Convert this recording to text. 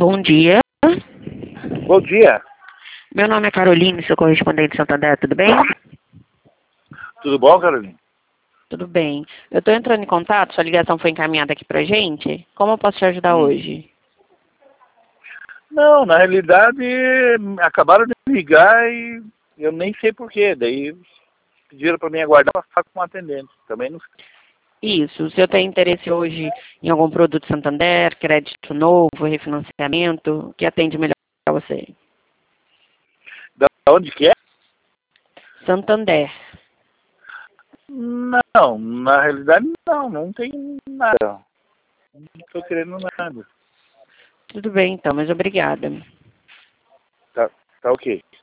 Bom dia. Bom dia. Meu nome é Caroline, sou correspondente de Santander, tudo bem? Tudo bom, Carolina? Tudo bem. Eu estou entrando em contato, sua ligação foi encaminhada aqui pra gente. Como eu posso te ajudar hoje? Não, na realidade, acabaram de me ligar e eu nem sei porquê. Daí pediram para mim aguardar para falar com um atendente. Também não sei. Isso. O senhor tem interesse hoje em algum produto Santander, crédito novo, refinanciamento, que atende melhor para você? Da onde que é? Santander. Não, na realidade não tem nada. Não estou querendo nada. Tudo bem, então, mas obrigada. Tá ok.